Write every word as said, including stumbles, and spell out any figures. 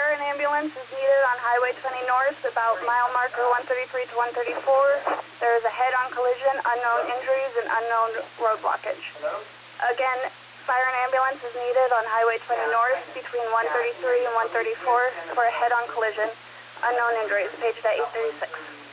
fire and ambulance is needed on Highway twenty North, about mile marker one thirty-three to one thirty-four. There is a head-on collision, unknown injuries, and unknown road blockage. Hello? Again, fire and ambulance is needed on Highway twenty North between one thirty-three and one thirty-four for a head-on collision, unknown injuries, paged at eight thirty-six.